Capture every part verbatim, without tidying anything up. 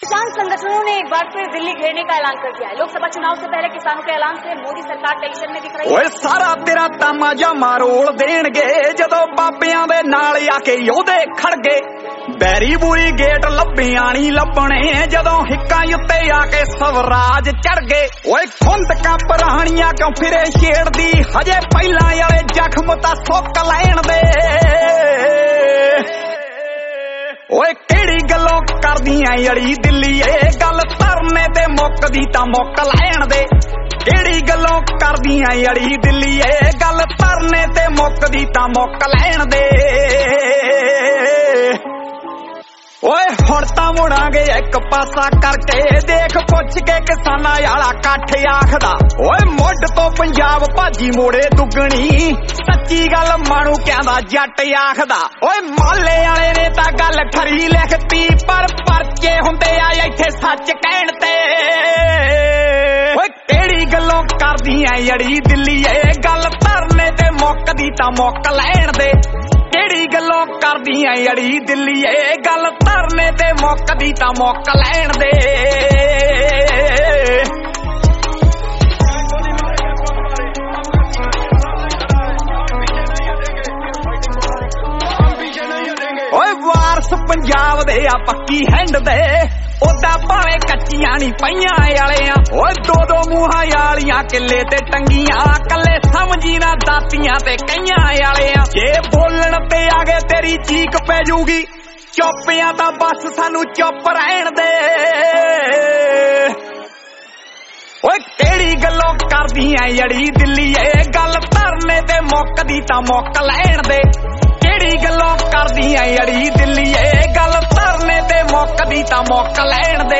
किसान संगठनों ने एक बार फिर दिल्ली घेरने का ऐलान कर दिया है। लोकसभा चुनाव से पहले किसानों के ऐलान से मोदी सरकार टेंशन में दिख रही है। ओए सारा तेरा तामा जामा रोल देणगे जदों बाबियां दे नाल आके योधे खड़ गए। बैरी बुरी गेट लब्बियां नहीं लभणे जदों हिक्कां उत्ते आके स्वराज चढ़ गए। ओए खुंदकां पराणियां क्यों फिरे छेड़दी हजे पहिलां वाले जख्म तां सुक लैण दे। ओए केड़ी गल्लों करदियां अड़ी दिल्लीए गल धरने ते मुकदी तां मुक लैण दे। केड़ी गल्लों करदियां अड़ी दिल्लीए गल धरने ते मुकदी तां मुक लैण दे। ओए हुण तां मुड़ांगे एक पासा करके देख पुछ के किसानां वाला कट्ठ आखदा। ओए मुੱਢ तो पंजाब भाजी मोड़े दुगणी सच्ची गल माणू कहंदा जट आखदा। ओए माले वाले ने तां गल खरी लिखती पर परचे हुंदे आ इत्थे सच कहण ते। ओए केड़ी गल्लों करदियां अड़ी दिल्लीए गल धरने ते मुकदी तां मुक लैण दे। केड़ी गल्लों करदियां अड़ी दिल्लीए गल धरने ते मुकदी तां मुक लैण दे। ओए वारस पंजाब दे आ पक्की हैंड दे ओदा भावें कच्चियां नहीं पईयां वालियां। ओए दो दो मूहां वालियां किले ते टंगियां कल्ले समझी ना दातियां ते कईयां वालियां। जे बोलण ते आ गए तेरी चीक पै जूगी चुप्पियां तां बस सानू चुप रहण दे। ओए केड़ी गल्लों करदियां अड़ी दिल्लीए गल धरने ते मुकदी तां मुक लैण दे। केड़ी गल्लों करदियां अड़ी दिल्लीए गल धरने ते मुकदी तां मुक लैण दे।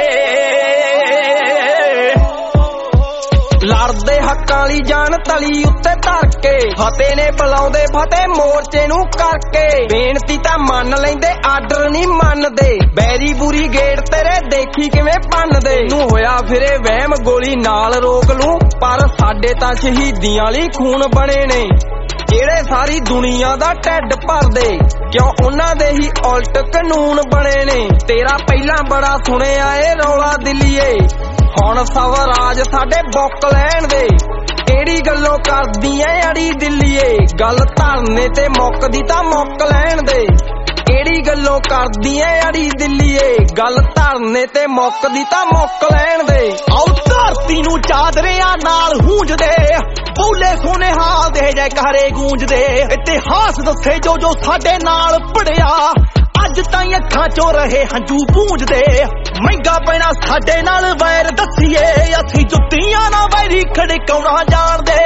लड़दे हक्कां ली जान तली उत्ते धर के फतेह ने बुलाउंदे फतेह मोर्चे नूं करके। बेनती तां मन लैंदे आर्डर नहीं मनदे बैरी बुरी गेट तेरे देखी किवें भन्नदे। नूं होया फिरे वहम गोली नाल रोक लूं पर साडे तां शहीदियां ली खून बने ने ਜਿਹੜੇ ਸਾਰੀ ਦੁਨੀਆ ਦਾ ਢਿੱਡ ਭਰਦੇ ਕਿਉਂ ਉਹਨਾਂ ਦੇ ਹੀ ਉਲਟ ਕਾਨੂੰਨ ਬਣੇ ਨੇ। ਤੇਰਾ ਪਹਿਲਾਂ ਬੜਾ ਸੁਣਿਆ ਏ ਰੌਲਾ ਦਿੱਲੀਏ ਹੁਣ ਸਵਰਾਜ ਸਾਡੇ ਬੁੱਕ ਲੈਣ ਦੇ। ਕਿਹੜੀ ਗੱਲੋਂ ਕਰਦੀ ਐ ਅੜੀ ਦਿੱਲੀਏ ਗੱਲ ਧਰਨੇ ਤੇ ਮੁੱਕਦੀ ਤਾਂ ਮੁੱਕ ਲੈਣ ਦੇ। ਕਿਹੜੀ ਗੱਲੋਂ ਕਰਦੀ ਐ ਅੜੀ ਦਿੱਲੀਏ ਗੱਲ ਧਰਨੇ ਤੇ ਮੁੱਕਦੀ ਤਾਂ ਮੁੱਕ ਲੈਣ ਦੇ। ਆਉ ਧਰਤੀ ਨੂੰ ਚਾਦਰਿਆਂ ਨਾਲ ਹੂੰਜਦੇ ਬੋਲੇ ਸੋਨੇ ਹਾਲ ਦੇ ਜੈਕਾਰੇ ਗੂੰਜਦੇ। ਇਤਿਹਾਸ ਦੱਸੇ ਜੋ ਜੋ ਸਾਡੇ ਨਾਲ ਪੜਿਆ ਅੱਜ ਤਾਈਂ ਅੱਖਾਂ ਚੋਂ ਰਹੇ ਹੰਝੂ ਪੂੰਝਦੇ। ਮਹਿੰਗਾ ਪੈਣਾ ਸਾਡੇ ਨਾਲ ਵੈਰ ਦੱਸੀਏ ਅਸੀਂ ਜੁੱਤੀਆਂ ਨਾਲ ਵੈਰੀ ਖੜਕਾਉਣਾ ਜਾਣਦੇ।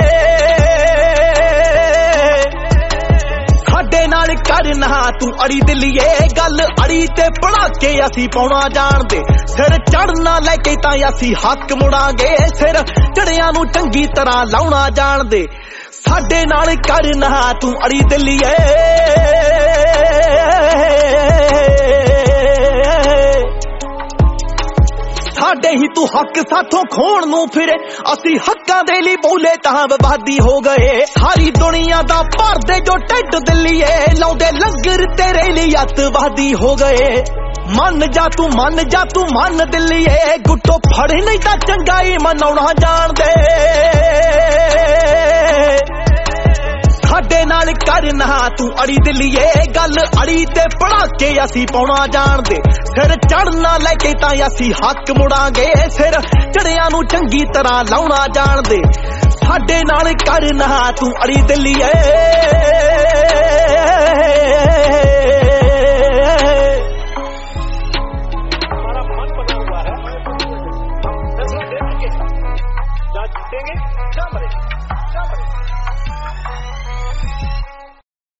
ਸਾਡੇ ਨਾਲ ਕਰਨਾ ਤੂੰ ਅੜੀ ਦਿੱਲੀਏ ਗੱਲ ਅੜੀ ਤੇ ਪੜਾ ਕੇ ਅਸੀਂ ਪਾਉਣਾ ਜਾਣਦੇ। ਸਿਰ ਚੜਨਾ ਲੈ ਕੇ ਤਾਂ ਅਸੀਂ ਹੱਕ ਮੁੜਾਂਗੇ ਸਿਰ ਚੜਿਆਂ ਨੂੰ ਚੰਗੀ ਤਰ੍ਹਾਂ ਲਾਉਣਾ ਜਾਣਦੇ। ਸਾਡੇ ਨਾਲ ਕਰਨਾ ਤੂੰ ਅੜੀ ਦਿੱਲੀਏ ਸਾਡੇ ਹੀ ਤੂੰ ਹੱਕ ਸਾਥੋਂ ਖੋਣ ਨੂੰ ਫਿਰੇ ਅਸੀਂ ਹੱਕਾਂ ਦੇ ਲਈ ਬੋਲੇ ਤਾਂ ਵਿਵਾਦੀ ਹੋ ਗਏ। ਸਾਰੀ ਦੁਨੀਆ ਦਾ ਭਰਦੇ ਜੋ ਢਿੱਡ ਦਿੱਲੀਏ ਲਾਉਂਦੇ ਲੰਗਰ ਤੇਰੇ ਲਈ ਅੱਤਵਾਦੀ ਹੋ ਗਏ। ਮੰਨ ਜਾ ਤੂੰ ਮੰਨ ਜਾ ਤੂੰ ਮੰਨ ਦਿੱਲੀਏ ਗੁੱਟੋ ਫੜ ਨਹੀਂ ਤਾਂ ਚੰਗਾਈ ਮਨਾਉਣਾ ਜਾਣਦੇ। ਸਾਡੇ ਨਾਲ ਕਰਨਾ ਤੂੰ ਅੜੀ ਦਿੱਲੀਏ ਗੱਲ ਅੜੀ ਤੇ ਪੜਾ ਕੇ ਅਸੀਂ ਪਾਉਣਾ ਜਾਣਦੇ। ਸਿਰ ਚੜਨਾ ਲੈ ਕੇ ਤਾਂ ਅਸੀਂ ਹੱਕ ਮੁੜਾਂਗੇ ਸਿਰ ਚੜਿਆਂ ਨੂੰ ਚੰਗੀ ਤਰ੍ਹਾਂ ਲਾਉਣਾ ਜਾਣਦੇ। ਸਾਡੇ ਨਾਲ ਕਰਨਾ ਤੂੰ ਅੜੀ ਦਿੱਲੀਏ